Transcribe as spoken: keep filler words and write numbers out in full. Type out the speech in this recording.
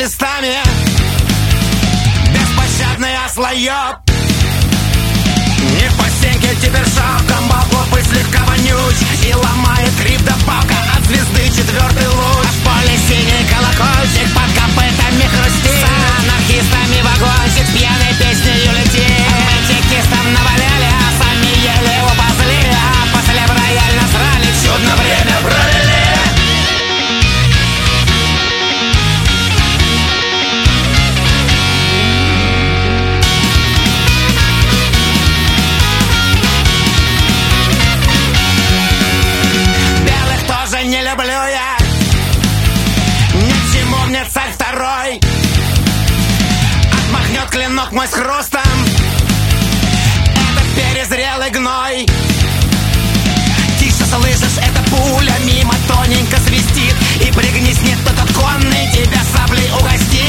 местами беспощадный ослоёб. Не по стенке теперь шапком бабопы слегка вонють, и ломает хрип да палка от звезды четвертый луч. А в поле синий колокольчик под копытами хрустит. С анархистами вагончик с пьяной песнею летит. Мы чекистам наваляли, а сами еле упасли, а после в рояль насрали, чудно время провели. Не люблю я, ни к чему мне царь второй. Отмахнет клинок мой с хрустом, это перезрелый гной. Тише слышишь, эта пуля мимо тоненько свистит, и пригнись, нет, тот конный тебя саблей угостит.